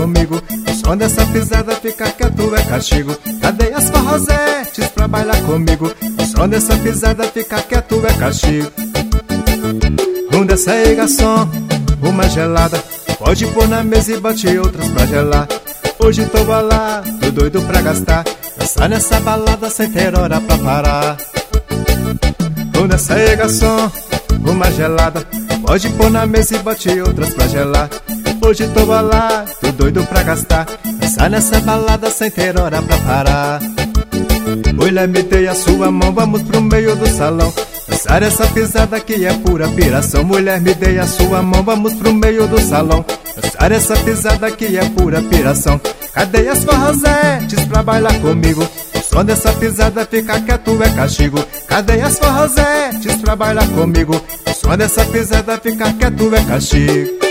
comigo. O som dessa pisada fica quieto é castigo. Cadê as forrosetes pra bailar comigo? O som dessa pisada fica quieto é castigo. Desce aí, garçom, uma gelada. Pode pôr na mesa e bote outras pra gelar. Hoje tô balado, tô doido pra gastar. Dançar nessa balada sem ter hora pra parar. Desce aí, garçom, uma gelada. Pode pôr na mesa e bote outras pra gelar. Hoje tô balado, tô doido pra gastar. Dançar nessa balada sem ter hora pra parar. Mulher, me dê a sua mão, vamos pro meio do salão. Dançar essa pisada que é pura piração. Mulher, me dê a sua mão, vamos pro meio do salão. Dançar essa pisada que é pura piração. Cadê as forrosetes pra bailar comigo? O som dessa pisada fica quieto é castigo. Cadê as forrosetes pra bailar comigo? O som dessa pisada fica quieto é castigo.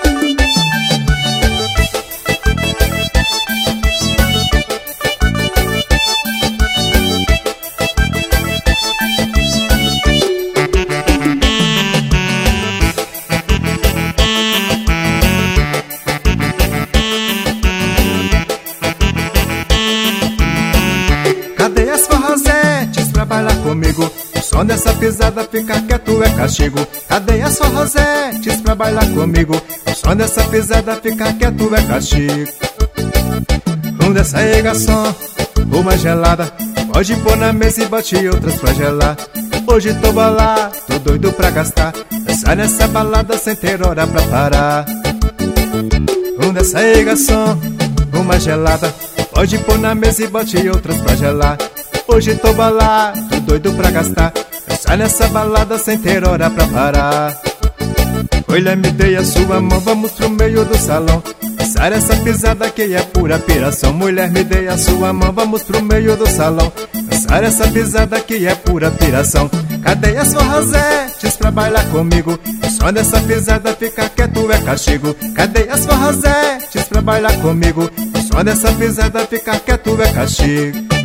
Cadê as forrosetes pra bailar comigo? O som dessa pisada fica quieto é castigo. Cadê as forrosetes pra bailar comigo? O som dessa pisada fica quieto é castigo. Desce aí, garçom, uma gelada. Pode pôr na mesa e bote outras pra gelar. Hoje tô balado, tô doido pra gastar. Dançar nessa balada sem ter hora pra parar. Desce aí, garçom, uma gelada. Pode pôr na mesa e bote outras pra gelar. Hoje tô balado, tô doido pra gastar. Dançar nessa balada sem ter hora pra parar. Olha, me dê a sua mão, vamos pro meio do salão. Dançar essa pisada que é pura piração. Mulher, me dê a sua mão, vamos pro meio do salão. Dançar essa pisada que é pura piração. Cadê as forrosetes pra bailar comigo? O som dessa pisada fica quieto é castigo. Cadê as forrosetes pra bailar comigo? O som dessa pisada fica quieto é castigo.